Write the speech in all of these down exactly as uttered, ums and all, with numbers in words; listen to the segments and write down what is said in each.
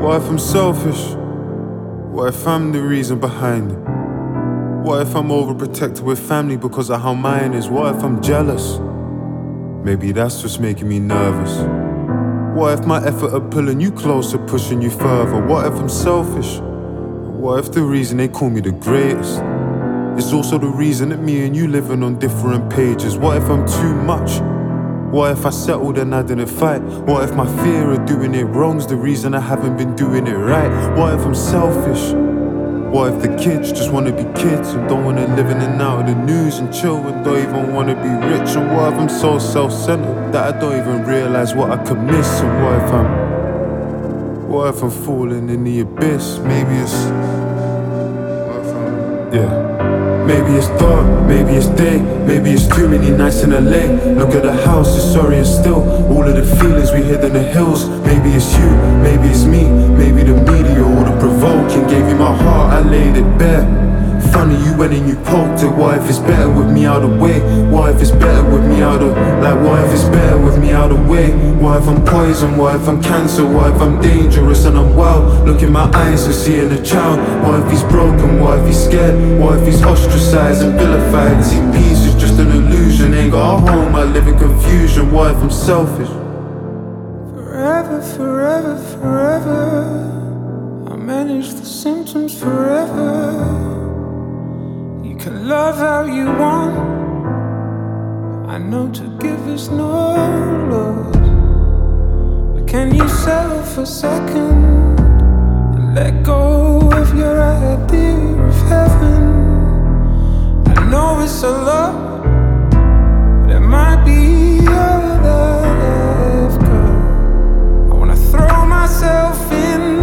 What if I'm selfish? What if I'm the reason behind it? What if I'm overprotected with family because of how mine is? What if I'm jealous? Maybe that's what's making me nervous. What if my effort of pulling you closer, pushing you further? What if I'm selfish? What if the reason they call me the greatest is also the reason that me and you living on different pages? What if I'm too much? What if I settled and I didn't fight? What if my fear of doing it wrong's the reason I haven't been doing it right? What if I'm selfish? What if the kids just wanna be kids and don't wanna live in and out of the news and chill and don't even wanna be rich? And what if I'm so self-centered that I don't even realize what I could miss? And what if I'm, what if I'm falling in the abyss? Maybe it's, what if I'm, yeah. Maybe it's dark, maybe it's day, maybe it's too many nights in L A. Look at the house, it's sorry and still all of the feelings we hid in the hills. Maybe it's you, maybe it's me, maybe the media or the provoking. Gave you my heart, I laid it bare. Funny you went and you poked it. What if it's better with me out of the way? What if it's better with me out of, like what if it's better with me out of the way? What if I'm poison? What if I'm cancer? What if I'm dangerous and I'm wild? Look in my eyes and seeing a child. What if he's broken? What if he's scared? What if he's ostracized and vilified? See, peace is just an illusion. Ain't got a home, I live in confusion. What if I'm selfish? Forever, forever, forever I manage the symptoms forever. You can love how you want. I know to give is no loss. But can you settle for a second and let go of your idea of heaven? I know it's a lot, but it might be all that I've got. I wanna throw myself in,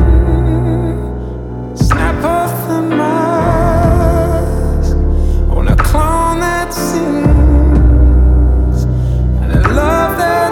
snap off the mask. Clown that sings and a love that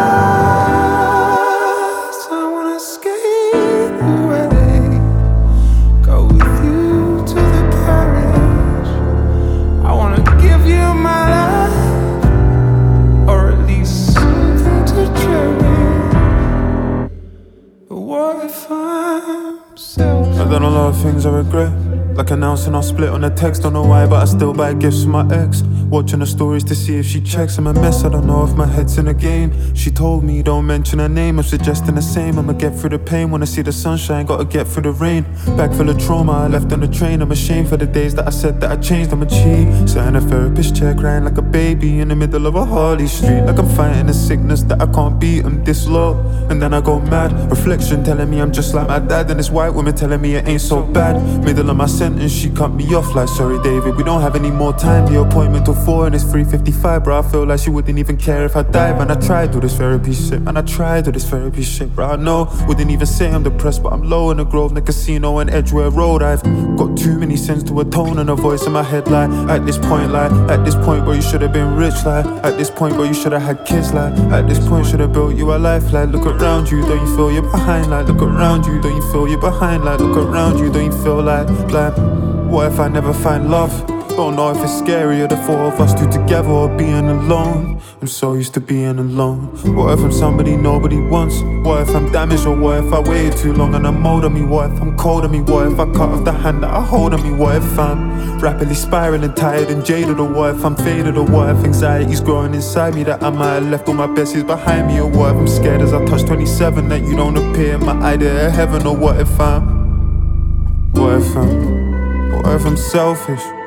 lasts. I wanna skate away, go with you to the parish. I wanna give you my life, or at least something to cherish. But what if I'm selfish? I've done a lot of things I regret, like announcing our split on a text. Don't know why, but I still buy gifts for my ex. Watching her stories to see if she checks. I'm a mess, I don't know if my head's in a game. She told me don't mention her name, I'm suggesting the same. I'ma get through the pain, wanna see the sunshine, gotta get through the rain. Bag full of trauma, I left on the train. I'm ashamed for the days that I said that I changed. I'm a cheat, sat in a therapist chair crying like a baby in the middle of a Harley Street. Like I'm fighting a sickness that I can't beat, I'm this low, and then I go mad. Reflection telling me I'm just like my dad, and this white woman telling me it ain't so bad. Middle of my sentence, she cut me off like, sorry David, we don't have any more time. The appointment till four and it's three fifty-five, bro. I feel like she wouldn't even care if I died. Man, I tried all this therapy shit, man, I tried all this therapy shit, bro. I know, wouldn't even say I'm depressed, but I'm low in the Grosvenor Casino and Edgware Road. I've got too many sins to atone, and a voice in my head like, at this point, like, at this point, bro, you should have been rich, like, at this point, bro, you should have had kids, like, at this point, should have built you a life, like, look around you, don't you feel you're behind, like, look around you, don't you feel you're behind, like, look around you, don't you feel like, like, what if I never find love? Don't know if it's scarier, the four of us two together or being alone. I'm so used to being alone. What if I'm somebody nobody wants? What if I'm damaged, or what if I waited too long and I'm old on me? What if I'm cold on me? What if I cut off the hand that I hold on me? What if I'm rapidly spiraling, tired and jaded? Or what if I'm faded? Or what if anxiety's growing inside me, that I might have left all my besties behind me? Or what if I'm scared as I touch twenty-seven that you don't appear in my idea of heaven? Or what if I'm, what if I'm, what if I'm selfish?